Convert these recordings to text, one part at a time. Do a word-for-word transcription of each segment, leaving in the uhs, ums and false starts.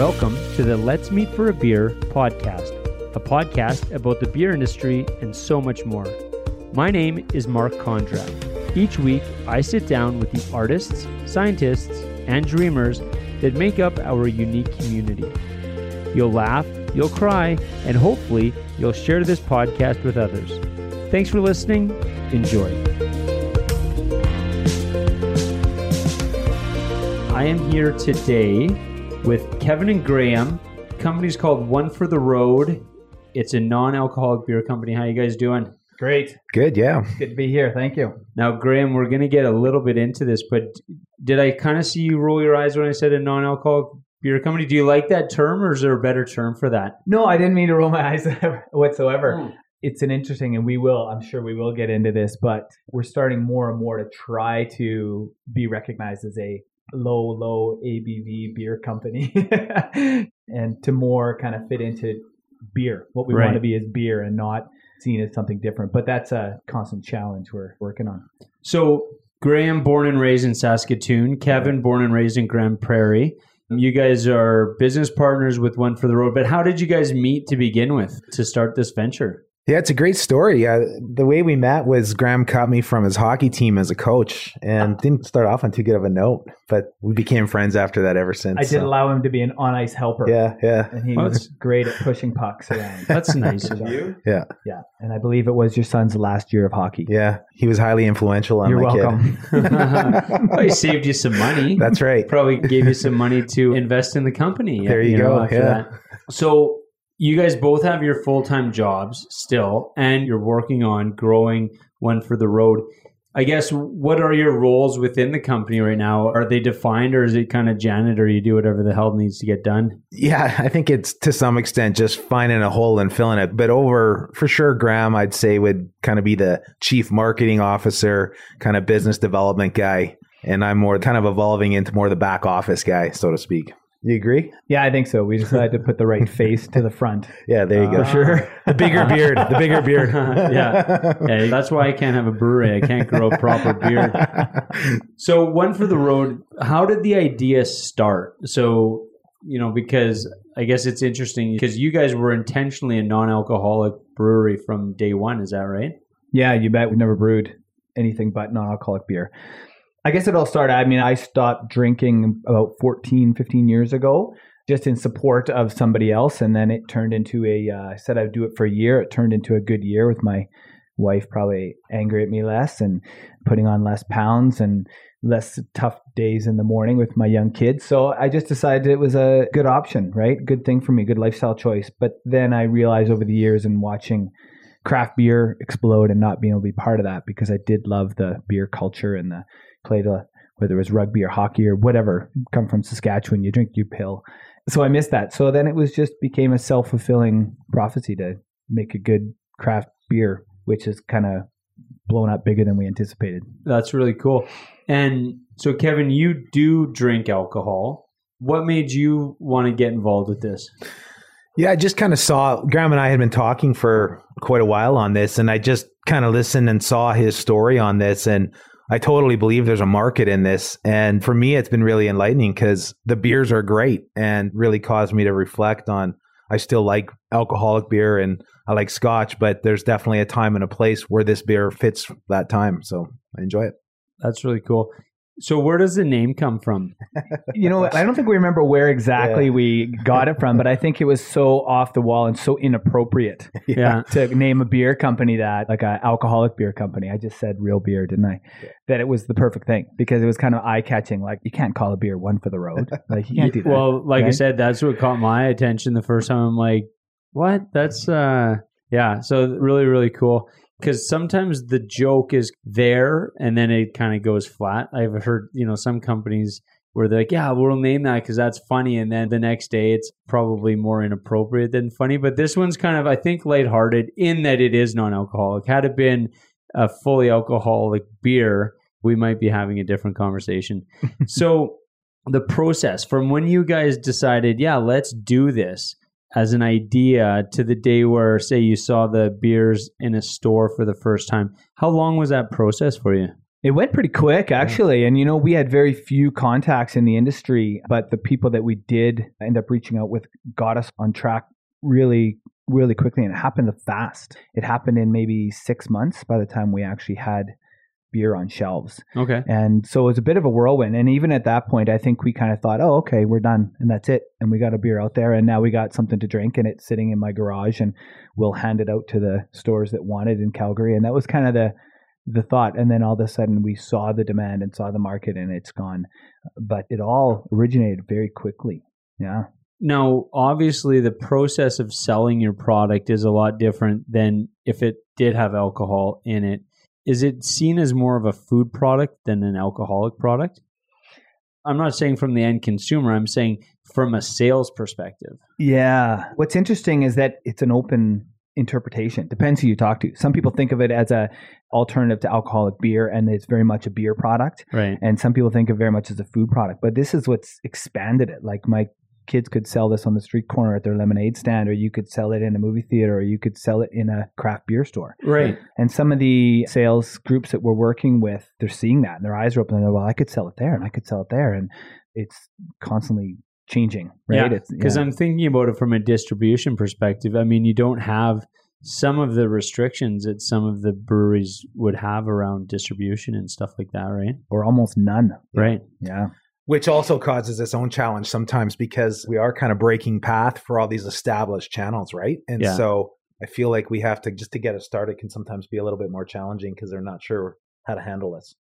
Welcome to the Let's Meet for a Beer podcast, a podcast about the beer industry and so much more. My name is Mark Kondrap. Each week, I sit down with the artists, scientists, and dreamers that make up our unique community. You'll laugh, you'll cry, and hopefully you'll share this podcast with others. Thanks for listening. Enjoy. I am here today with Kevin and Graham. The company's called One for the Road. It's a non-alcoholic beer company. How you guys doing? Great. Good, yeah. Good to be here. Thank you. Now, Graham, we're going to get a little bit into this, but did I kind of see you roll your eyes when I said a non-alcoholic beer company? Do you like that term, or is there a better term for that? No, I didn't mean to roll my eyes whatsoever. Mm. It's an interesting, and we will, I'm sure we will get into this, but we're starting more and more to try to be recognized as a low, low A B V beer company and to more kind of fit into beer. What we Right. want to be is beer and not seen as something different. But that's a constant challenge we're working on. So, Graham, born and raised in Saskatoon. Kevin, born and raised in Grand Prairie. You guys are business partners with One for the Road, but how did you guys meet to begin with to start this venture? Yeah, it's a great story. Uh, the way we met was Graham cut me from his hockey team as a coach and didn't start off on too good of a note, but we became friends after that ever since. I did so. allow him to be an on-ice helper. Yeah, yeah. And he Oh, was great at pushing pucks around. That's nice of you. Yeah. Yeah. And I believe it was your son's last year of hockey. Yeah, he was highly influential on You're my welcome. kid. Well, he saved you some money. That's right. Probably gave you some money to invest in the company. There you know, go, after yeah. that. So you guys both have your full-time jobs still, and you're working on growing One for the Road. I guess, what are your roles within the company right now? Are they defined, or is it kind of janitor? You do whatever the hell needs to get done? Yeah, I think it's to some extent just finding a hole and filling it. But over, for sure, Graham, I'd say, would kind of be the chief marketing officer, kind of business development guy. And I'm more kind of evolving into more the back office guy, so to speak. You agree? Yeah, I think so. We decided to put the right face to the front. Yeah, there you Uh, go. For sure. The bigger beard. The bigger beard. yeah. yeah. That's why I can't have a brewery. I can't grow a proper beard. So One for the Road, how did the idea start? So, you know, because I guess it's interesting because you guys were intentionally a non-alcoholic brewery from day one. Is that right? Yeah, you bet. We never brewed anything but non-alcoholic beer. I guess it all started, I mean, I stopped drinking about fourteen, fifteen years ago, just in support of somebody else. And then it turned into a, uh, I said I'd do it for a year. It turned into a good year with my wife probably angry at me less and putting on less pounds and less tough days in the morning with my young kids. So I just decided it was a good option, right? Good thing for me, good lifestyle choice. But then I realized over the years and watching craft beer explode and not being able to be part of that, because I did love the beer culture and the played a, whether it was rugby or hockey or whatever, come from Saskatchewan, you drink, you pill. So I missed that. So then it was just became a self-fulfilling prophecy to make a good craft beer, which is kind of blown up bigger than we anticipated. That's really cool. And so, Kevin, you do drink alcohol. What made you want to get involved with this? Yeah, I just kind of saw, Graham and I had been talking for quite a while on this, and I just kind of listened and saw his story on this, and I totally believe there's a market in this. And for me, it's been really enlightening because the beers are great and really caused me to reflect on, I still like alcoholic beer and I like Scotch, but there's definitely a time and a place where this beer fits that time. So I enjoy it. That's really cool. So where does the name come from? You know, I don't think we remember where exactly Yeah. we got it from, but I think it was so off the wall and so inappropriate Yeah. to name a beer company that, like an alcoholic beer company. I just said real beer, didn't I? Yeah. That it was the perfect thing because it was kind of eye-catching. Like, you can't call a beer One for the Road. Like, you can't do that. Well, like I right? said, that's what caught my attention the first time. I'm like, what? That's, uh, yeah. So really, really cool. Because sometimes the joke is there and then it kind of goes flat. I've heard, you know, some companies where they're like, yeah, we'll name that because that's funny. And then the next day it's probably more inappropriate than funny. But this one's kind of, I think, lighthearted in that it is non-alcoholic. Had it been a fully alcoholic beer, we might be having a different conversation. So the process from when you guys decided, yeah, let's do this as an idea to the day where, say, you saw the beers in a store for the first time, how long was that process for you? It went pretty quick, actually. And, you know, we had very few contacts in the industry, but the people that we did end up reaching out with got us on track really, really quickly. And it happened fast. It happened in maybe six months by the time we actually had beer on shelves. Okay. And so it was a bit of a whirlwind. And even at that point, I think we kind of thought, oh, okay, we're done. And that's it. And we got a beer out there. And now we got something to drink and it's sitting in my garage and we'll hand it out to the stores that want it in Calgary. And that was kind of the the thought. And then all of a sudden we saw the demand and saw the market and it's gone. But it all originated very quickly. Yeah. Now, obviously, the process of selling your product is a lot different than if it did have alcohol in it. Is it seen as more of a food product than an alcoholic product? I'm not saying from the end consumer. I'm saying from a sales perspective. Yeah. What's interesting is that it's an open interpretation. Depends who you talk to. Some people think of it as a alternative to alcoholic beer and it's very much a beer product. Right. And some people think of it very much as a food product. But this is what's expanded it. Like my kids could sell this on the street corner at their lemonade stand, or you could sell it in a movie theater, or you could sell it in a craft beer store. Right. And some of the sales groups that we're working with, they're seeing that and their eyes are open and they're, well, I could sell it there and I could sell it there. And it's constantly changing, right? Yeah, because yeah. I'm thinking about it from a distribution perspective. I mean, you don't have some of the restrictions that some of the breweries would have around distribution and stuff like that, right? Or almost none. Right. Yeah. Which also causes its own challenge sometimes because we are kind of breaking path for all these established channels, right? And yeah. so I feel like we have to, just to get it started, can sometimes be a little bit more challenging because they're not sure how to handle this.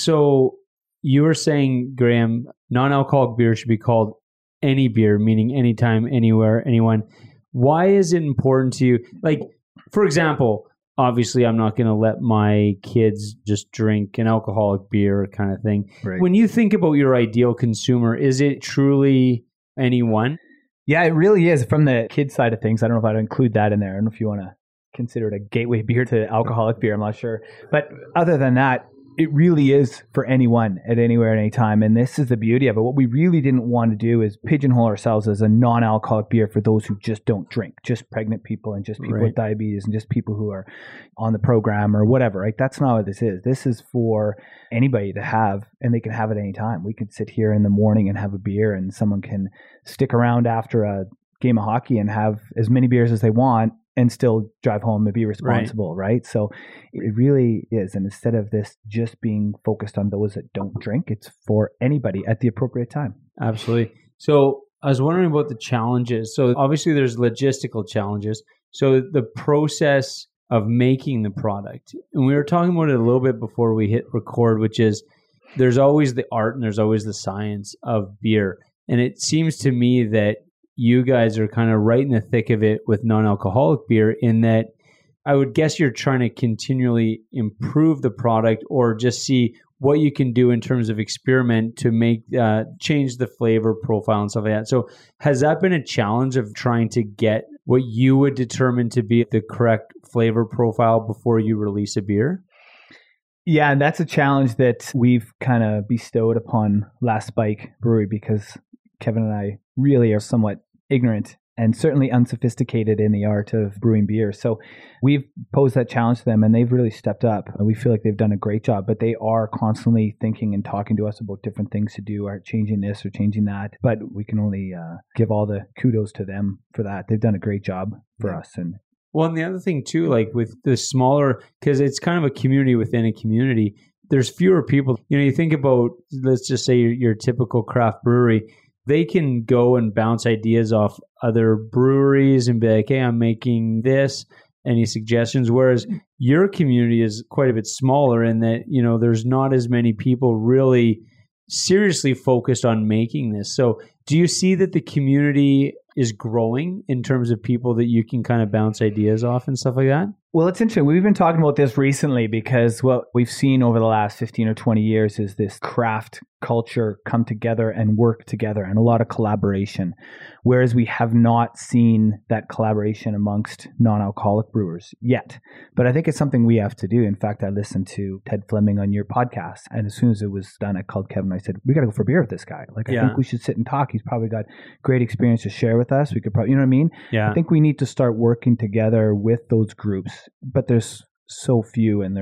So you were saying, Graham, non-alcoholic beer should be called any beer, meaning anytime, anywhere, anyone. Why is it important to you? Like, for example, obviously I'm not going to let my kids just drink an alcoholic beer kind of thing. Right. When you think about your ideal consumer, is it truly anyone? Yeah, it really is. From the kid side of things, I don't know if I'd include that in there. I don't know if you want to consider it a gateway beer to alcoholic beer. I'm not sure. But other than that, it really is for anyone at anywhere, at any time. And this is the beauty of it. What we really didn't want to do is pigeonhole ourselves as a non-alcoholic beer for those who just don't drink, just pregnant people and just people right. with diabetes and just people who are on the program or whatever, right? That's not what this is. This is for anybody to have, and they can have it any time. We can sit here in the morning and have a beer, and someone can stick around after a game of hockey and have as many beers as they want and still drive home and be responsible, right. right? So it really is. And instead of this just being focused on those that don't drink, it's for anybody at the appropriate time. Absolutely. So I was wondering about the challenges. So obviously there's logistical challenges. So the process of making the product, and we were talking about it a little bit before we hit record, which is there's always the art and there's always the science of beer. And it seems to me that you guys are kind of right in the thick of it with non-alcoholic beer, in that I would guess you're trying to continually improve the product or just see what you can do in terms of experiment to make uh, change the flavor profile and stuff like that. So has that been a challenge of trying to get what you would determine to be the correct flavor profile before you release a beer? Yeah, and that's a challenge that we've kind of bestowed upon Last Spike Brewery, because Kevin and I really are somewhat ignorant and certainly unsophisticated in the art of brewing beer. So we've posed that challenge to them and they've really stepped up. We feel like they've done a great job, but they are constantly thinking and talking to us about different things to do, or changing this or changing that. But we can only uh, give all the kudos to them for that. They've done a great job for yeah. us. And well, and the other thing too, like with the smaller, because it's kind of a community within a community, there's fewer people. You know, you think about, let's just say your, your typical craft brewery, they can go and bounce ideas off other breweries and be like, hey, I'm making this. Any suggestions? Whereas your community is quite a bit smaller in that, you know, there's not as many people really seriously focused on making this. So do you see that the community is growing in terms of people that you can kind of bounce ideas off and stuff like that? Well, it's interesting. We've been talking about this recently because what we've seen over the last fifteen or twenty years is this craft culture come together and work together, and a lot of collaboration, whereas we have not seen that collaboration amongst non-alcoholic brewers yet. But I think it's something we have to do. In fact, I listened to Ted Fleming on your podcast, and as soon as it was done, I called Kevin. I said, we got to go for beer with this guy. Like, I yeah. think we should sit and talk. He's probably got great experience to share with us. We could probably, you know what I mean? Yeah. I think we need to start working together with those groups, but there's so few and they're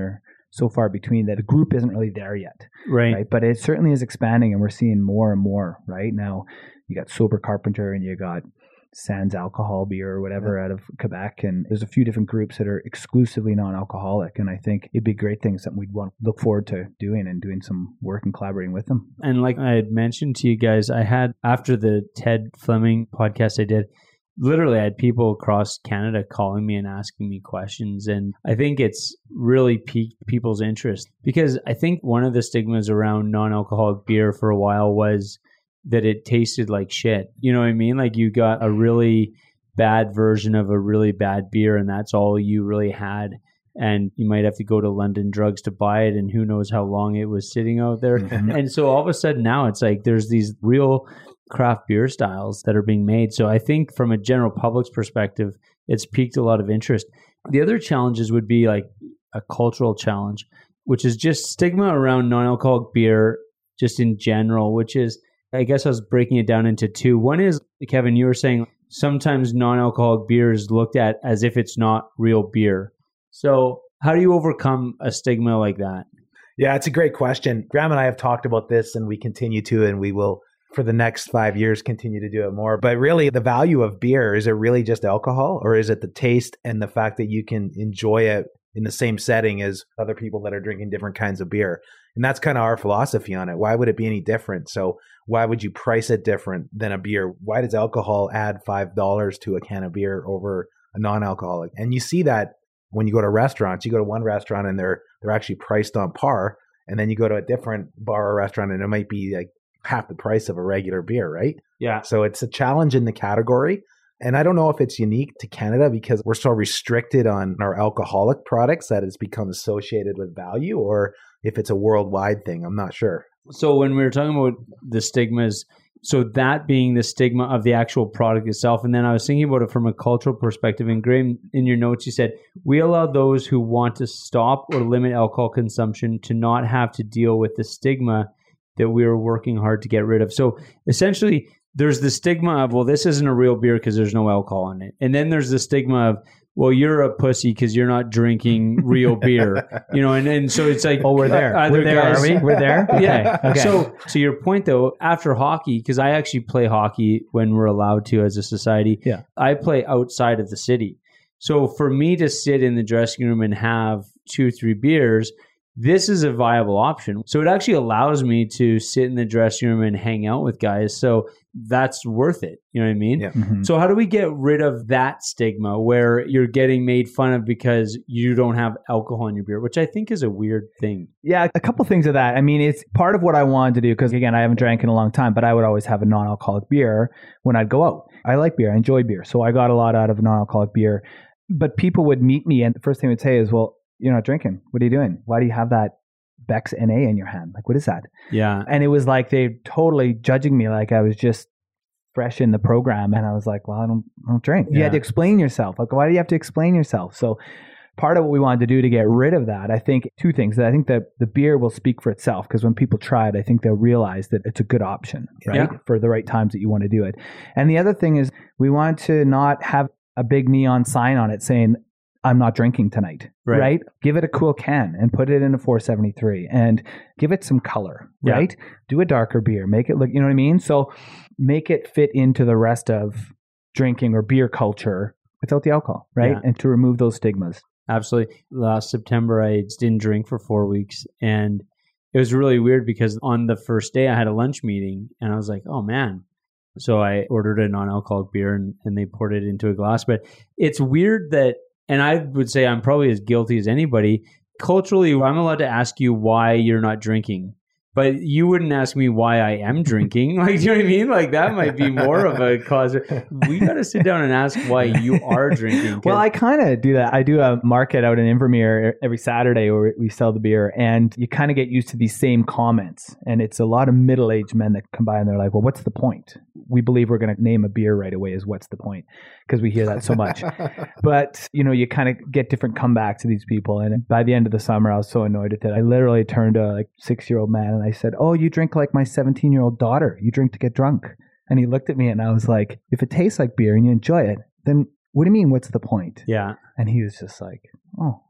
so far between that the group isn't really there yet. Right. Right. But it certainly is expanding, and we're seeing more and more right now. You got Sober Carpenter and you got Sans Alcohol Beer or whatever yeah. out of Quebec. And there's a few different groups that are exclusively non-alcoholic. And I think it'd be a great thing, something we'd want to look forward to doing and doing some work and collaborating with them. And like I had mentioned to you guys, I had, after the Ted Fleming podcast I did, literally I had people across Canada calling me and asking me questions. And I think it's really piqued people's interest, because I think one of the stigmas around non-alcoholic beer for a while was that it tasted like shit. You know what I mean? Like you got a really bad version of a really bad beer, and that's all you really had. And you might have to go to London Drugs to buy it, and who knows how long it was sitting out there. Mm-hmm. And so all of a sudden now it's like there's these real craft beer styles that are being made. So I think from a general public's perspective, it's piqued a lot of interest. The other challenges would be like a cultural challenge, which is just stigma around non-alcoholic beer just in general, which is, I guess I was breaking it down into two. One is, Kevin, you were saying sometimes non-alcoholic beer is looked at as if it's not real beer. So how do you overcome a stigma like that? Yeah, it's a great question. Graham and I have talked about this, and we continue to, and we will for the next five years continue to do it more. But really, the value of beer, is it really just alcohol, or is it the taste and the fact that you can enjoy it in the same setting as other people that are drinking different kinds of beer? And that's kind of our philosophy on it. Why would it be any different? So why would you price it different than a beer? Why does alcohol add five dollars to a can of beer over a non-alcoholic? And you see that when you go to restaurants. You go to one restaurant and they're they're actually priced on par. And then you go to a different bar or restaurant and it might be like half the price of a regular beer, right? Yeah. So it's a challenge in the category. And I don't know if it's unique to Canada because we're so restricted on our alcoholic products that it's become associated with value, or if it's a worldwide thing. I'm not sure. So when we were talking about the stigmas, so that being the stigma of the actual product itself, and then I was thinking about it from a cultural perspective. And Graham, in your notes, you said, we allow those who want to stop or limit alcohol consumption to not have to deal with the stigma that we are working hard to get rid of. So essentially, there's the stigma of, well, this isn't a real beer because there's no alcohol in it. And then there's the stigma of, well, you're a pussy because you're not drinking real beer. You know, and, and so it's like, oh, we're there. We're there, guys, are we? We're there? Okay. Yeah. Okay. So to your point, though, after hockey, because I actually play hockey when we're allowed to as a society, yeah. I play outside of the city. So for me to sit in the dressing room and have two, three beers, this is a viable option. So it actually allows me to sit in the dressing room and hang out with guys. So that's worth it. You know what I mean? Yeah. Mm-hmm. So how do we get rid of that stigma where you're getting made fun of because you don't have alcohol in your beer, which I think is a weird thing. Yeah, a couple things of that. I mean, it's part of what I wanted to do because, again, I haven't drank in a long time, but I would always have a non-alcoholic beer when I'd go out. I like beer. I enjoy beer. So I got a lot out of non-alcoholic beer. But people would meet me and the first thing they would say is, well, you're not drinking. What are you doing? Why do you have that Beck's N A in your hand? Like, what is that? Yeah. And it was like they totally judging me like I was just fresh in the program. And I was like, well, I don't, I don't drink. Yeah. You had to explain yourself. Like, why do you have to explain yourself? So part of what we wanted to do to get rid of that, I think two things. I think that the beer will speak for itself because when people try it, I think they'll realize that it's a good option, right? Yeah. For the right times that you want to do it. And the other thing is we want to not have a big neon sign on it saying, I'm not drinking tonight, right. right? Give it a cool can and put it in a four seventy-three and give it some color, yeah. right? Do a darker beer. Make it look, you know what I mean? So make it fit into the rest of drinking or beer culture without the alcohol, right? Yeah. And to remove those stigmas. Absolutely. Last September, I just didn't drink for four weeks. And it was really weird because on the first day I had a lunch meeting and I was like, oh man. So I ordered a non-alcoholic beer and, and they poured it into a glass. But it's weird that, and I would say I'm probably as guilty as anybody. Culturally, I'm allowed to ask you why you're not drinking, but you wouldn't ask me why I am drinking. Like, do you know what I mean? Like, that might be more of a cause. We got to sit down and ask why you are drinking. Well, I kind of do that. I do a market out in Invermere every Saturday where we sell the beer, and you kind of get used to these same comments. And it's a lot of middle-aged men that come by and they're like, well, what's the point? We believe we're going to name a beer right away is what's the point? Because we hear that so much. But, you know, you kind of get different comebacks to these people. And by the end of the summer, I was so annoyed at it. I literally turned to a like six-year-old man and I said, oh, you drink like my seventeen-year-old daughter. You drink to get drunk. And he looked at me and I was like, if it tastes like beer and you enjoy it, then what do you mean, what's the point? Yeah. And he was just like, oh,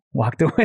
walked away.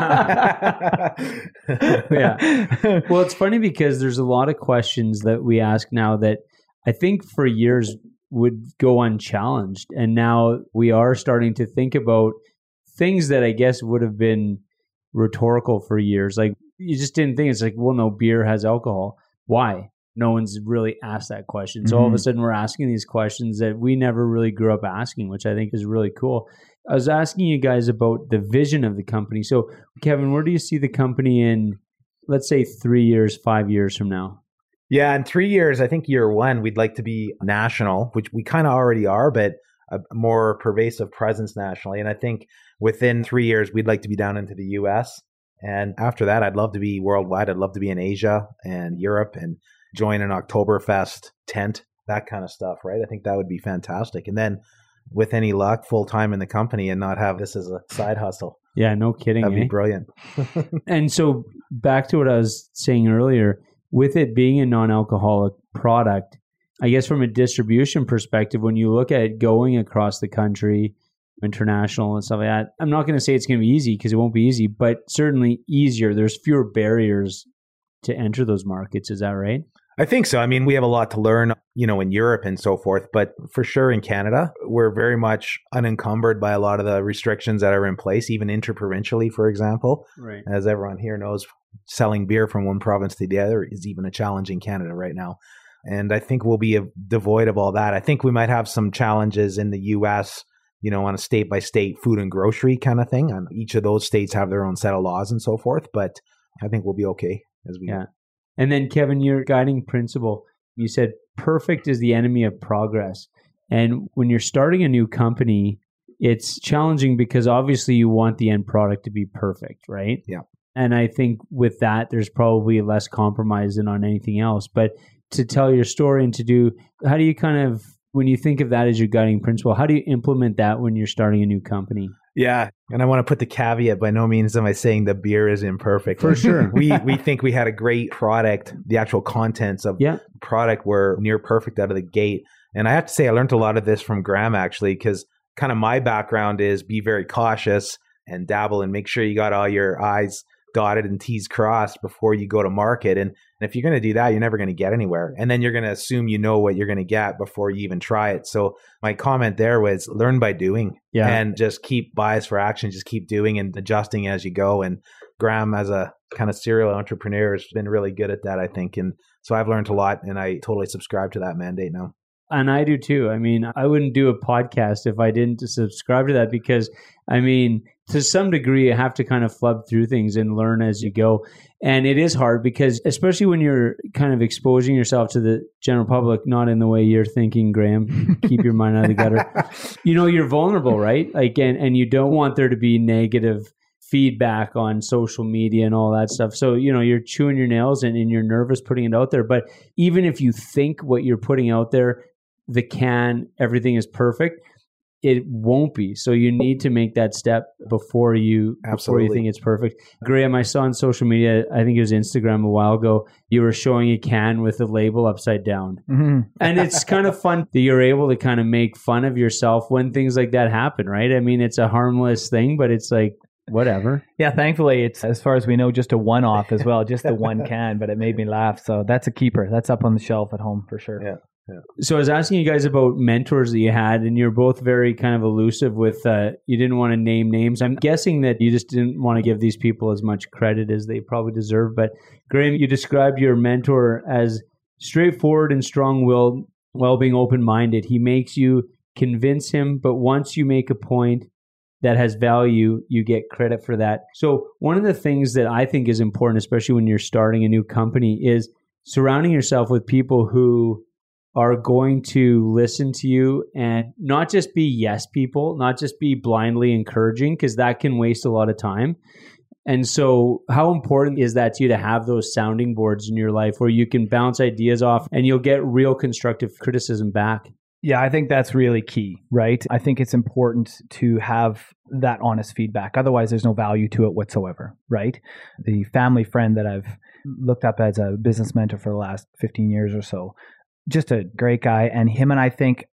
Yeah. Well, it's funny because there's a lot of questions that we ask now that I think for years would go unchallenged. And now we are starting to think about things that I guess would have been rhetorical for years. Like you just didn't think it's like, well, no, beer has alcohol. Why? No one's really asked that question. So mm-hmm. all of a sudden we're asking these questions that we never really grew up asking, which I think is really cool. I was asking you guys about the vision of the company. So Kevin, where do you see the company in, let's say three years, five years from now? Yeah, in three years, I think year one, we'd like to be national, which we kind of already are, but a more pervasive presence nationally. And I think within three years, we'd like to be down into the U S. And after that, I'd love to be worldwide. I'd love to be in Asia and Europe and join an Oktoberfest tent, that kind of stuff, right? I think that would be fantastic. And then with any luck, full time in the company and not have this as a side hustle. Yeah, no kidding. That'd eh? be brilliant. And so back to what I was saying earlier, with it being a non-alcoholic product, I guess from a distribution perspective, when you look at it going across the country, international and stuff like that, I'm not going to say it's going to be easy because it won't be easy, but certainly easier. There's fewer barriers to enter those markets. Is that right? I think so. I mean, we have a lot to learn, you know, in Europe and so forth, but for sure in Canada, we're very much unencumbered by a lot of the restrictions that are in place, even interprovincially, for example. Right. As everyone here knows, selling beer from one province to the other is even a challenge in Canada right now. And I think we'll be devoid of all that. I think we might have some challenges in the U S, you know, on a state by state food and grocery kind of thing. And each of those states have their own set of laws and so forth, but I think we'll be okay as we yeah. go. And then, Kevin, your guiding principle, you said perfect is the enemy of progress. And when you're starting a new company, it's challenging because obviously you want the end product to be perfect, right? Yeah. And I think with that, there's probably less compromise than on anything else. But to tell your story and to do, how do you kind of, when you think of that as your guiding principle, how do you implement that when you're starting a new company? Yeah. And I want to put the caveat, by no means am I saying the beer is imperfect. For sure. we we think we had a great product. The actual contents of yeah. the product were near perfect out of the gate. And I have to say, I learned a lot of this from Graham, actually, because kind of my background is be very cautious and dabble and make sure you got all your I's dotted and T's crossed before you go to market. And, and if you're going to do that, you're never going to get anywhere. And then you're going to assume you know what you're going to get before you even try it. So my comment there was learn by doing yeah. and just keep bias for action, just keep doing and adjusting as you go. And Graham, as a kind of serial entrepreneur, has been really good at that, I think. And so I've learned a lot and I totally subscribe to that mandate now. And I do too. I mean, I wouldn't do a podcast if I didn't subscribe to that because, I mean, to some degree, you have to kind of flub through things and learn as you go. And it is hard because, especially when you're kind of exposing yourself to the general public, not in the way you're thinking, Graham, keep your mind out of the gutter. You know, you're vulnerable, right? Like, and, and you don't want there to be negative feedback on social media and all that stuff. So, you know, you're chewing your nails and, and you're nervous putting it out there. But even if you think what you're putting out there, the can, everything is perfect, it won't be. So you need to make that step before you Absolutely. before you think it's perfect. Graham, I saw on social media, I think it was Instagram a while ago, you were showing a can with the label upside down. Mm-hmm. And it's kind of fun that you're able to kind of make fun of yourself when things like that happen, right? I mean, it's a harmless thing, but it's like, whatever. Yeah, thankfully, it's, as far as we know, just a one-off as well, just the one can, but it made me laugh. So that's a keeper. That's up on the shelf at home for sure. Yeah. Yeah. So I was asking you guys about mentors that you had, and you're both very kind of elusive with, uh, you didn't want to name names. I'm guessing that you just didn't want to give these people as much credit as they probably deserve. But Graham, you described your mentor as straightforward and strong-willed while being open-minded. He makes you convince him, but once you make a point that has value, you get credit for that. So one of the things that I think is important, especially when you're starting a new company, is surrounding yourself with people who are going to listen to you and not just be yes people, not just be blindly encouraging, because that can waste a lot of time. And so how important is that to you to have those sounding boards in your life where you can bounce ideas off and you'll get real constructive criticism back? Yeah, I think that's really key, right? I think it's important to have that honest feedback. Otherwise, there's no value to it whatsoever, right? The family friend that I've looked up as a business mentor for the last fifteen years or so, just a great guy. And him and I think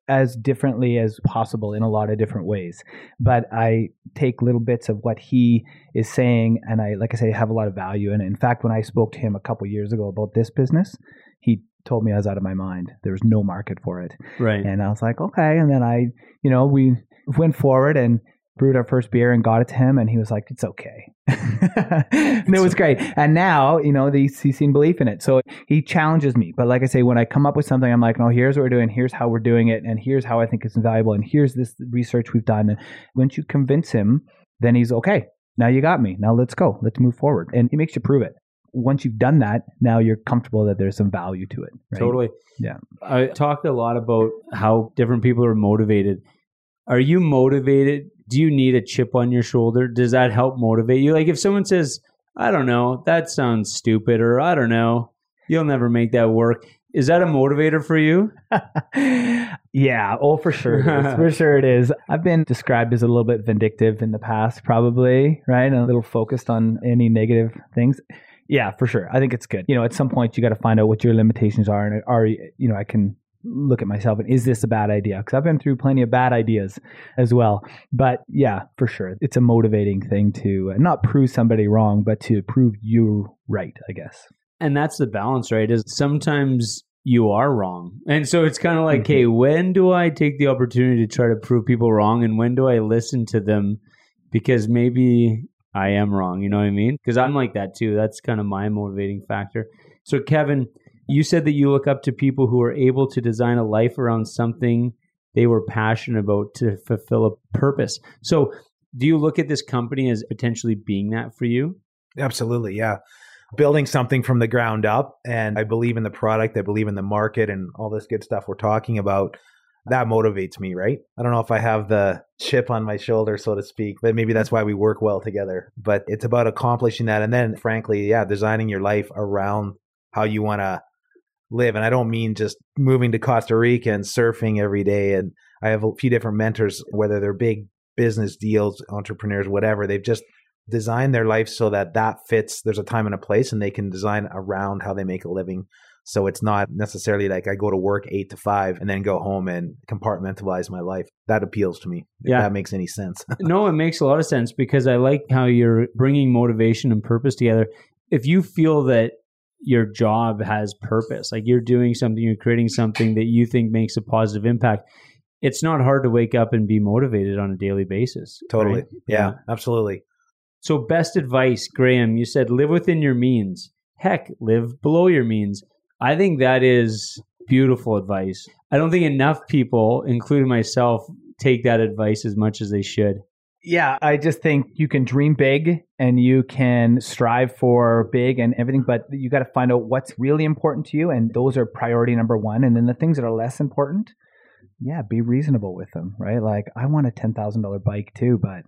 as differently as possible in a lot of different ways. But I take little bits of what he is saying, and I, like I say, have a lot of value. And in fact, when I spoke to him a couple of years ago about this business, he told me I was out of my mind. There was no market for it. Right. And I was like, okay. And then I, you know, we went forward and brewed our first beer and got it to him, and he was like, it's okay. And it was great. And now, you know, he's, he's seen belief in it. So he challenges me. But like I say, when I come up with something, I'm like, no, here's what we're doing. Here's how we're doing it. And here's how I think it's valuable. And here's this research we've done. And once you convince him, then he's okay. Now you got me. Now let's go. Let's move forward. And he makes you prove it. Once you've done that, now you're comfortable that there's some value to it. Right? Totally. Yeah. I talked a lot about how different people are motivated. Are you motivated? Do you need a chip on your shoulder? Does that help motivate you? Like if someone says, I don't know, that sounds stupid, or I don't know, you'll never make that work. Is that a motivator for you? Yeah. Oh, for sure. It is. For sure it is. I've been described as a little bit vindictive in the past, probably, right? And a little focused on any negative things. Yeah, for sure. I think it's good. You know, at some point you got to find out what your limitations are, and are, you know, I can look at myself and is this a bad idea? Because I've been through plenty of bad ideas as well. But yeah, for sure. It's a motivating thing to uh, not prove somebody wrong, but to prove you right, I guess. And that's the balance, right? Is sometimes you are wrong. And so it's kind of like, mm-hmm. hey, when do I take the opportunity to try to prove people wrong? And when do I listen to them? Because maybe I am wrong. You know what I mean? Because I'm like that too. That's kind of my motivating factor. So Kevin, you said that you look up to people who are able to design a life around something they were passionate about to fulfill a purpose. So do you look at this company as potentially being that for you? Absolutely, yeah. Building something from the ground up, and I believe in the product, I believe in the market and all this good stuff we're talking about. That motivates me, right? I don't know if I have the chip on my shoulder, so to speak, but maybe that's why we work well together. But it's about accomplishing that. And then frankly, yeah, designing your life around how you want to live. And I don't mean just moving to Costa Rica and surfing every day. And I have a few different mentors, whether they're big business deals, entrepreneurs, whatever. They've just designed their life so that that fits. There's a time and a place, and they can design around how they make a living. So it's not necessarily like I go to work eight to five and then go home and compartmentalize my life. That appeals to me. If yeah. that makes any sense. No, it makes a lot of sense, because I like how you're bringing motivation and purpose together. If you feel that your job has purpose, like you're doing something, you're creating something that you think makes a positive impact, it's not hard to wake up and be motivated on a daily basis. Totally. Right? Yeah, yeah, absolutely. So best advice, Graham, you said live within your means. Heck, live below your means. I think that is beautiful advice. I don't think enough people, including myself, take that advice as much as they should. Yeah, I just think you can dream big and you can strive for big and everything, but you got to find out what's really important to you, and those are priority number one. And then the things that are less important, yeah, be reasonable with them, right? Like, I want a ten thousand dollars bike too, but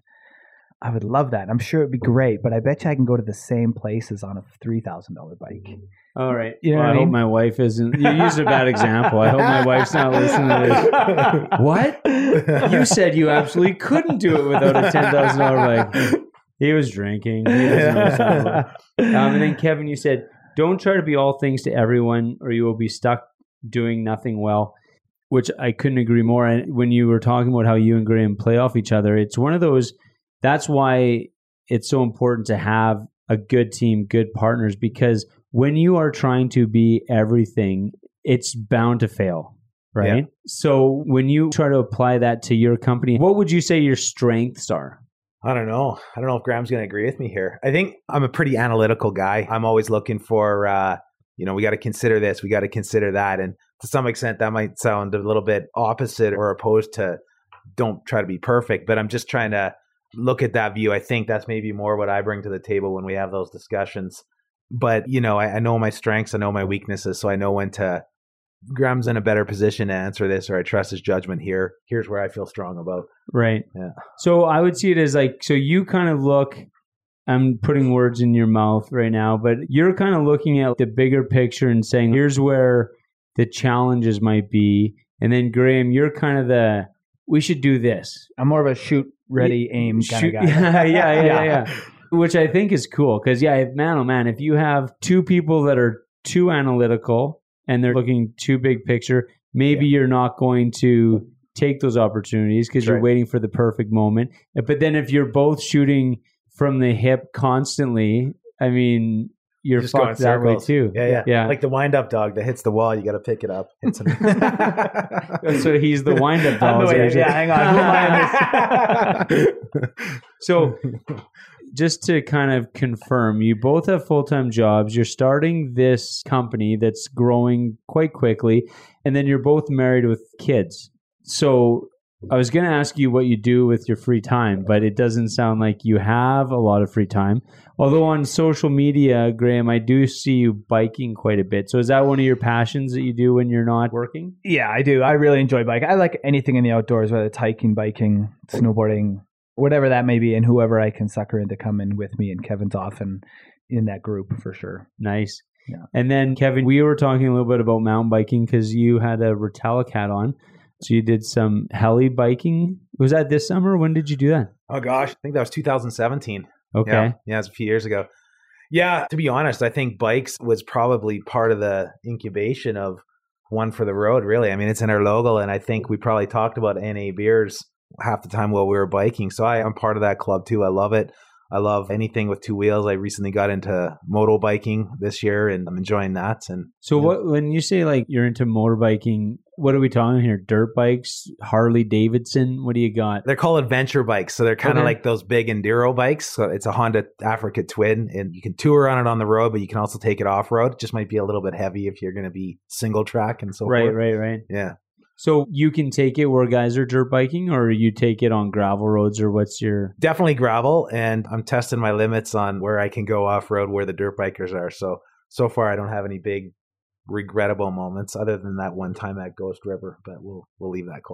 I would love that. I'm sure it'd be great, but I bet you I can go to the same places on a three thousand dollars bike. All right. You know well, what I, I mean? hope my wife isn't. You used a bad example. I hope my wife's not listening to this. What? You said you absolutely couldn't do it without a ten thousand dollars bike. He was drinking. He doesn't know what's happening. um, and then Kevin, you said, don't try to be all things to everyone, or you will be stuck doing nothing well, which I couldn't agree more. And when you were talking about how you and Graham play off each other, it's one of those, that's why it's so important to have a good team, good partners, because when you are trying to be everything, it's bound to fail, right? Yeah. So when you try to apply that to your company, what would you say your strengths are? I don't know. I don't know if Graham's going to agree with me here. I think I'm a pretty analytical guy. I'm always looking for, uh, you know, we got to consider this, we got to consider that. And to some extent, that might sound a little bit opposite or opposed to don't try to be perfect, but I'm just trying to look at that view. I think that's maybe more what I bring to the table when we have those discussions. But, you know, I, I know my strengths, I know my weaknesses, so I know when to, Graham's in a better position to answer this, or I trust his judgment here. Here's where I feel strong about. Right. Yeah. So I would see it as like, so you kind of look, I'm putting words in your mouth right now, but you're kind of looking at the bigger picture and saying, here's where the challenges might be. And then Graham, you're kind of the, we should do this. I'm more of a shoot, ready, aim kind of guy. yeah, yeah, yeah, yeah, yeah. Which I think is cool, because yeah, if, man, oh man, if you have two people that are too analytical and they're looking too big picture, maybe you're not going to take those opportunities because That's you're right. waiting for the perfect moment. But then if you're both shooting from the hip constantly, I mean, you're Just go in fucked that way circles. too. Yeah, yeah, Yeah. Like the wind-up dog that hits the wall, you got to pick it up. Hits him. So he's the wind-up I'm dog. the way- yeah, hang on. Who am I on this? So just to kind of confirm, you both have full-time jobs. You're starting this company that's growing quite quickly, and then you're both married with kids. So I was going to ask you what you do with your free time, but it doesn't sound like you have a lot of free time. Although on social media, Graham, I do see you biking quite a bit. So is that one of your passions that you do when you're not working? Yeah, I do. I really enjoy biking. I like anything in the outdoors, whether it's hiking, biking, snowboarding, whatever that may be, and whoever I can sucker in to come in with me. And Kevin's often in that group for sure. Nice. Yeah. And then, Kevin, we were talking a little bit about mountain biking because you had a Retallic hat on. So you did some heli biking. Was that this summer? When did you do that? Oh gosh, I think that was two thousand seventeen. Okay. Yeah, yeah, it was a few years ago. Yeah, to be honest, I think bikes was probably part of the incubation of One for the Road, really. I mean, it's in our logo, and I think we probably talked about N A beers half the time while we were biking. So I, I'm part of that club too. I love it. I love anything with two wheels. I recently got into moto biking this year, and I'm enjoying that. And So you know, what when you say like you're into motorbiking, what are we talking here? Dirt bikes, Harley Davidson? What do you got? they're called adventure bikes. So they're kind of Okay. like those big enduro bikes. So it's a Honda Africa Twin, and you can tour on it on the road, but you can also take it off road. It just might be a little bit heavy if you're going to be single track and so Right, forth. right, right. Yeah. So you can take it where guys are dirt biking, or you take it on gravel roads, or what's your? Definitely gravel, and I'm testing my limits on where I can go off road where the dirt bikers are. So so far, I don't have any big regrettable moments other than that one time at Ghost River, but we'll we'll leave that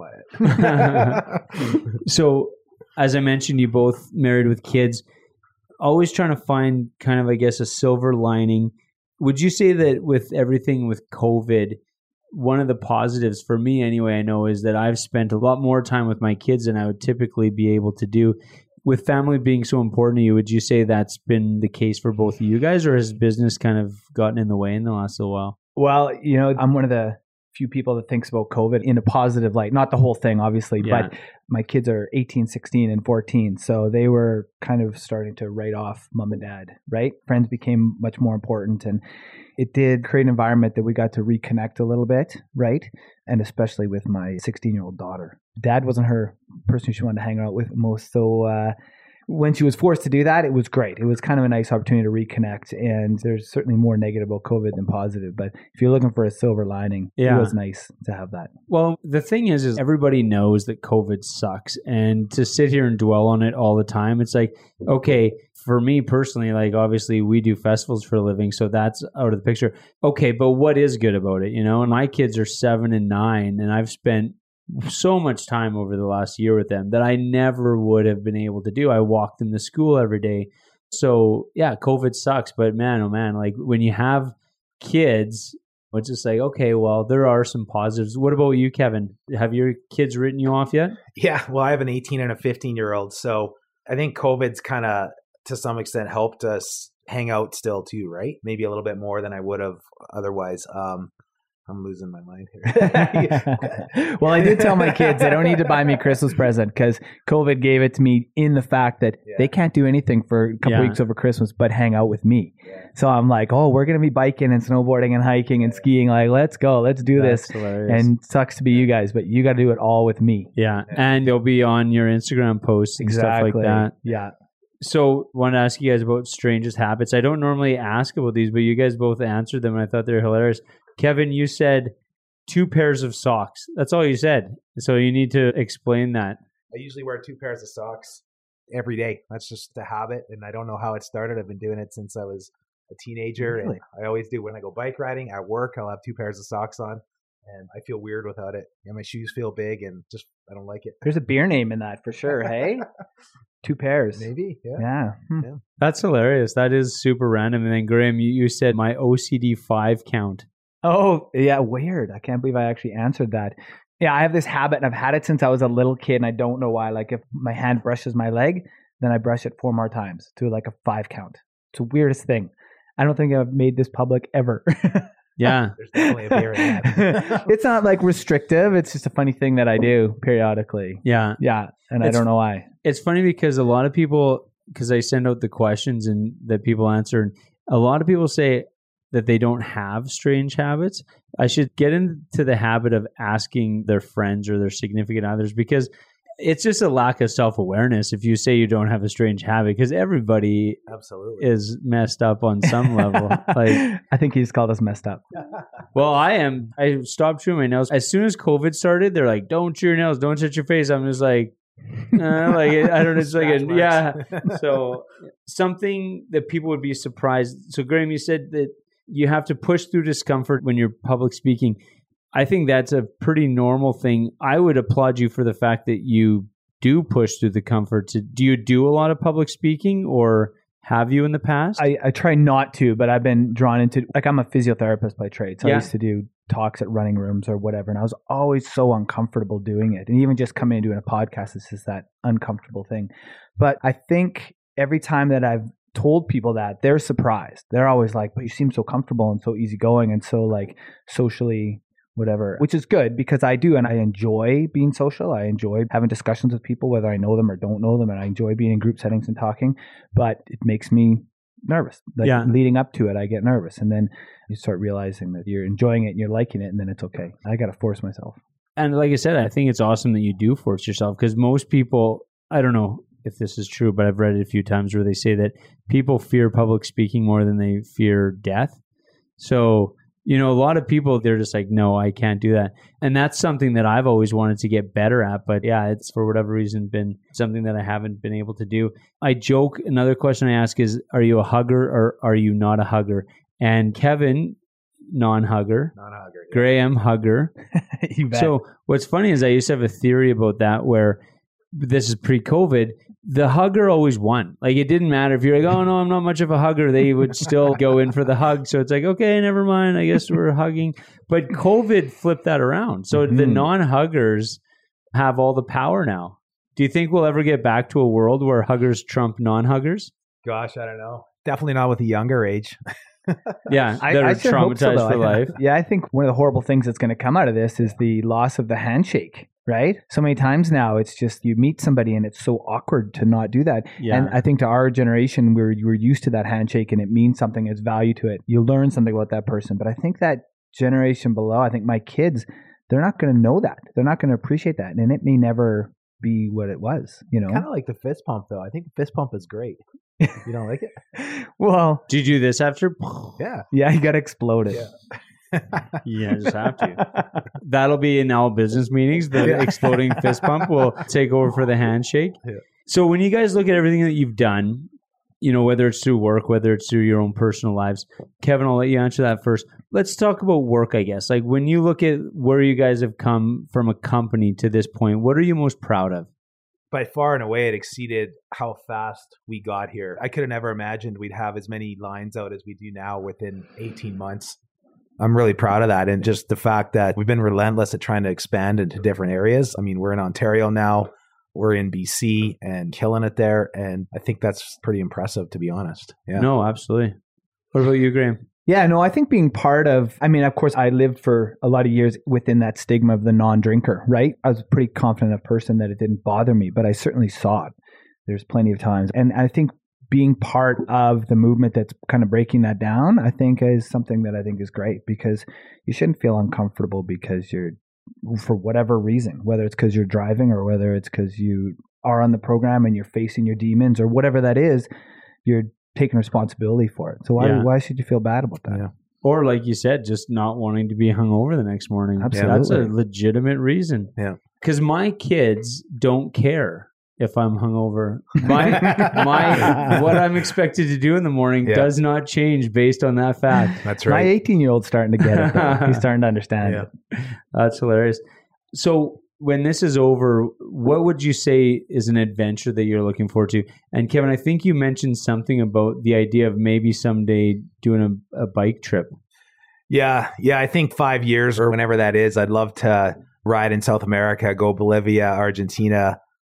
quiet. So as I mentioned, you both married with kids, always trying to find kind of, I guess, a silver lining. Would you say that with everything with COVID, one of the positives for me anyway, I know, is that I've spent a lot more time with my kids than I would typically be able to do. With family being so important to you, would you say that's been the case for both of you guys, or has business kind of gotten in the way in the last little while? Well, you know, I'm one of the few people that thinks about COVID in a positive light. Not the whole thing, obviously, Yeah. but my kids are eighteen, sixteen, and fourteen. So they were kind of starting to write off mom and dad, right? Friends became much more important. And it did create an environment that we got to reconnect a little bit, right? And especially with my sixteen-year-old daughter. Dad wasn't her person she wanted to hang out with most. So uh, when she was forced to do that, it was great. It was kind of a nice opportunity to reconnect. And there's certainly more negative about COVID than positive. But if you're looking for a silver lining, Yeah. it was nice to have that. Well, the thing is, is everybody knows that COVID sucks, and to sit here and dwell on it all the time, it's like, okay, for me personally, like obviously we do festivals for a living, so that's out of the picture. Okay, but what is good about it, you know? And my kids are seven and nine, and I've spent so much time over the last year with them that I never would have been able to do. I walk them to school every day. So yeah, COVID sucks, but man, oh man, like when you have kids, it's just like, okay, well, there are some positives. What about you, Kevin? Have your kids written you off yet? Yeah, well, I have an eighteen and a fifteen year old, so I think COVID's kind of to some extent helped us hang out still too, right? Maybe a little bit more than I would have otherwise. Um, I'm losing my mind here. Well, I did tell my kids they don't need to buy me a Christmas present because COVID gave it to me in the fact that Yeah. they can't do anything for a couple Yeah. weeks over Christmas but hang out with me. Yeah. So I'm like, oh, we're going to be biking and snowboarding and hiking and skiing. Like, let's go. Let's do That's this. hilarious. And sucks to be you guys, but you got to do it all with me. yeah, and they'll be on your Instagram posts and stuff like that. Yeah. So, want to ask you guys about strangest habits. I don't normally ask about these, but you guys both answered them, and I thought they were hilarious. Kevin, you said two pairs of socks. That's all you said. So you need to explain that. I usually wear two pairs of socks every day. That's just a habit, and I don't know how it started. I've been doing it since I was a teenager, Really? and I always do. When I go bike riding at work, I'll have two pairs of socks on, and I feel weird without it. And my shoes feel big, and just I don't like it. There's a beer name in that for sure. Hey, two pairs. Maybe, yeah. Yeah. Hmm. That's hilarious. That is super random. And then, Graham, you, you said my O C D five count. Oh, yeah, weird. I can't believe I actually answered that. Yeah, I have this habit, and I've had it since I was a little kid, and I don't know why. Like, if my hand brushes my leg, then I brush it four more times to like a five count. It's the weirdest thing. I don't think I've made this public ever. Yeah. There's definitely a beer in that. It's not like restrictive. It's just a funny thing that I do periodically. Yeah. Yeah. And It's- I don't know why. It's funny because a lot of people, because I send out the questions and that people answer, and a lot of people say that they don't have strange habits. I should get into the habit of asking their friends or their significant others, because it's just a lack of self-awareness if you say you don't have a strange habit, because everybody Absolutely. is messed up on some level. Like, I think he's called us messed up. well, I am. I stopped chewing my nails. As soon as COVID started, they're like, don't chew your nails, don't touch your face. I'm just like, uh, like I don't know. It's like, a, Scratch yeah. marks. So something that people would be surprised. So Graham, you said that you have to push through discomfort when you're public speaking. I think that's a pretty normal thing. I would applaud you for the fact that you do push through the comfort. To, do you do a lot of public speaking, or have you in the past? I, I try not to, but I've been drawn into, like, I'm a physiotherapist by trade. So Yeah. I used to do talks at running rooms or whatever. And I was always so uncomfortable doing it. And even just coming and doing a podcast is just that uncomfortable thing. But I think every time that I've told people that, they're surprised. They're always like, but you seem so comfortable and so easygoing and so like socially whatever, which is good because I do. And I enjoy being social. I enjoy having discussions with people, whether I know them or don't know them. And I enjoy being in group settings and talking, but it makes me nervous. Like Yeah. leading up to it, I get nervous. And then you start realizing that you're enjoying it and you're liking it. And then it's okay. I got to force myself. And like I said, I think it's awesome that you do force yourself, because most people, I don't know if this is true, but I've read it a few times where they say that people fear public speaking more than they fear death. So, you know, a lot of people, they're just like, no, I can't do that. And that's something that I've always wanted to get better at. But yeah, it's for whatever reason been something that I haven't been able to do. I joke, another question I ask is, are you a hugger or are you not a hugger? And Kevin, non-hugger. Not a hugger. yeah. Graham, hugger. You bet. So what's funny is I used to have a theory about that where this is pre-COVID. The hugger always won. Like, it didn't matter if you're like, oh no, I'm not much of a hugger. They would still go in for the hug. So it's like, okay, never mind. I guess we're hugging. But COVID flipped that around. So the Mhm. non-huggers have all the power now. Do you think we'll ever get back to a world where huggers trump non-huggers? Gosh, I don't know. Definitely not with the younger age. Yeah, I- that I are sure hope so, traumatized though. for I- life. Yeah, I think one of the horrible things that's going to come out of this is the loss of the handshake, right? So many times now, it's just you meet somebody and it's so awkward to not do that. Yeah. And I think to our generation, we're, we're used to that handshake and it means something, it's value to it. You learn something about that person. But I think that generation below, I think my kids, they're not going to know that. They're not going to appreciate that. And it may never be what it was, you know? Kind of like the fist pump, though. I think the fist pump is great. You don't like it? Well, Do you do this after? Yeah. yeah, you got to explode it. Yeah, just have to. That'll be in all business meetings. The Yeah. exploding fist pump will take over for the handshake. Yeah. So when you guys look at everything that you've done, you know, whether it's through work, whether it's through your own personal lives, Kevin, I'll let you answer that first. Let's talk about work, I guess. Like, when you look at where you guys have come from a company to this point, what are you most proud of? By far and away, it exceeded how fast we got here. I could have never imagined we'd have as many lines out as we do now within eighteen months. I'm really proud of that. And just the fact that we've been relentless at trying to expand into different areas. I mean, we're in Ontario now, we're in B C and killing it there. And I think that's pretty impressive, to be honest. Yeah. No, absolutely. What about you, Graham? Yeah, no, I think being part of, I mean, of course, I lived for a lot of years within that stigma of the non-drinker, right? I was a pretty confident of person that it didn't bother me, but I certainly saw it. There's plenty of times. And I think being part of the movement that's kind of breaking that down, I think is something that I think is great, because you shouldn't feel uncomfortable because you're, for whatever reason, whether it's because you're driving or whether it's because you are on the program and you're facing your demons or whatever that is, you're taking responsibility for it. So why Yeah. why should you feel bad about that? Yeah. Or like you said, just not wanting to be hungover the next morning. Absolutely. That's a legitimate reason. Yeah. Because my kids don't care if I'm hungover. My my what I'm expected to do in the morning Yeah. does not change based on that fact. That's My right. eighteen-year-old's starting to get it. though. He's starting to understand Yeah. it. That's hilarious. So when this is over, what would you say is an adventure that you're looking forward to? And Kevin, I think you mentioned something about the idea of maybe someday doing a, a bike trip. Yeah. Yeah. I think five years or whenever that is, I'd love to ride in South America, go Bolivia, Argentina,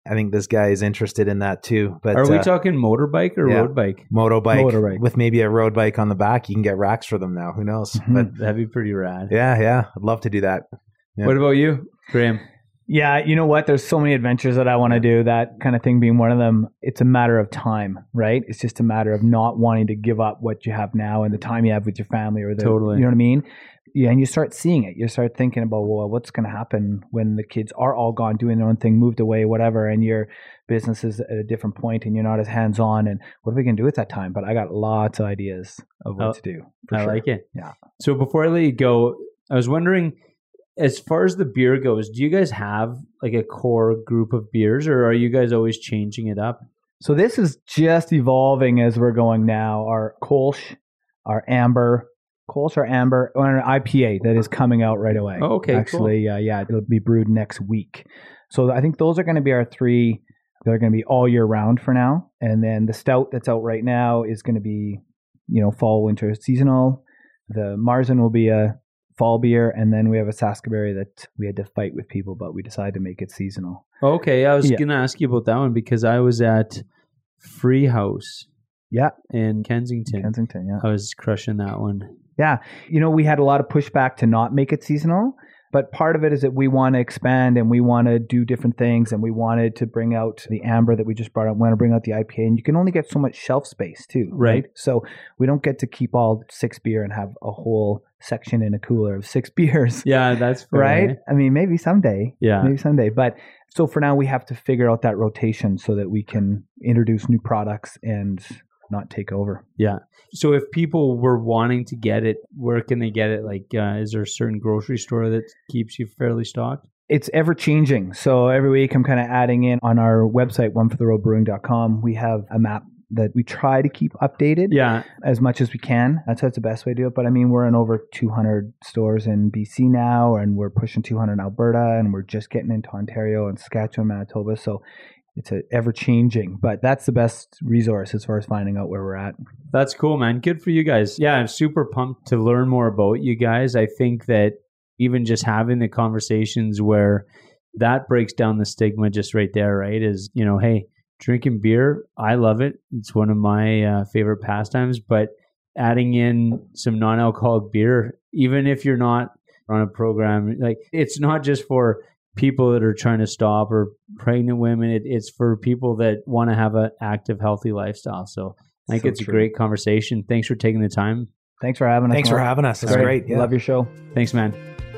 I think this guy is interested in that too. But Are we uh, talking motorbike or yeah. road bike? motorbike, Motorbike. with maybe a road bike on the back? You can get racks for them now. Who knows? Mhm. But That'd be pretty rad. yeah, yeah, I'd love to do that. Yeah. What about you, Graham? Yeah, you know what? There's so many adventures that I want to do, that kind of thing being one of them. It's a matter of time, right? It's just a matter of not wanting to give up what you have now and the time you have with your family, or the, Totally. you know what I mean? Yeah, and you start seeing it. You start thinking about, well, what's going to happen when the kids are all gone, doing their own thing, moved away, whatever, and your business is at a different point and you're not as hands-on, and what are we going to do at that time? But I got lots of ideas of what Oh, to do. For I sure. like it. Yeah. So before I let you go, I was wondering, as far as the beer goes, do you guys have like a core group of beers, or are you guys always changing it up? So this is just evolving as we're going now. Our Kolsch, our Amber, Kolsch or Amber, or an I P A that is coming out right away. Oh, okay, Actually, uh, yeah, it'll be brewed next week. So I think those are going to be our three. They're going to be all year round for now. And then the stout that's out right now is going to be, you know, fall, winter, seasonal. The Marzen will be a fall beer, and then we have a Saskaberry that we had to fight with people, but we decided to make it seasonal. Okay, I was Yeah. going to ask you about that one because I was at Free House Yeah, in Kensington. Kensington, yeah. I was crushing that one. Yeah. You know, we had a lot of pushback to not make it seasonal, but part of it is that we want to expand and we want to do different things, and we wanted to bring out the Amber that we just brought out. We want to bring out the I P A, and you can only get so much shelf space too, right? Right. So we don't get to keep all six beer and have a whole section in a cooler of six beers, Yeah, that's fair, right? eh? I mean, maybe someday, Yeah. maybe someday. But so for now, we have to figure out that rotation so that we can introduce new products and not take over. Yeah. So if people were wanting to get it, where can they get it? Like, uh, is there a certain grocery store that keeps you fairly stocked? It's ever changing. So every week I'm kind of adding in on our website, one for the road brewing dot com. We have a map that we try to keep updated Yeah. as much as we can. That's that's the best way to do it. But I mean, we're in over two hundred stores in B C now, and we're pushing two hundred in Alberta, and we're just getting into Ontario and Saskatchewan, Manitoba. So it's a ever changing, but that's the best resource as far as finding out where we're at. That's cool, man. Good for you guys. Yeah, I'm super pumped to learn more about you guys. I think that even just having the conversations where that breaks down the stigma just right there, right? Is, you know, hey, drinking beer, I love it. It's one of my uh, favorite pastimes, but adding in some non-alcoholic beer, even if you're not on a program, like it's not just for people that are trying to stop or pregnant women. It, it's for people that want to have an active, healthy lifestyle. So I think So it's true. a great conversation. Thanks for taking the time. Thanks for having us. Thanks for Mark. having us. It's Great. great. Yeah. Love your show. Thanks, man.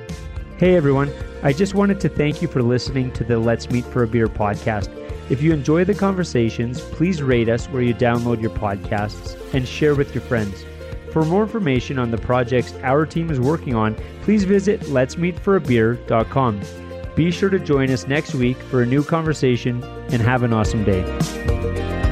Hey, everyone. I just wanted to thank you for listening to the Let's Meet for a Beer podcast. If you enjoy the conversations, please rate us where you download your podcasts and share with your friends. For more information on the projects our team is working on, please visit lets meet for a beer dot com. Be sure to join us next week for a new conversation, and have an awesome day.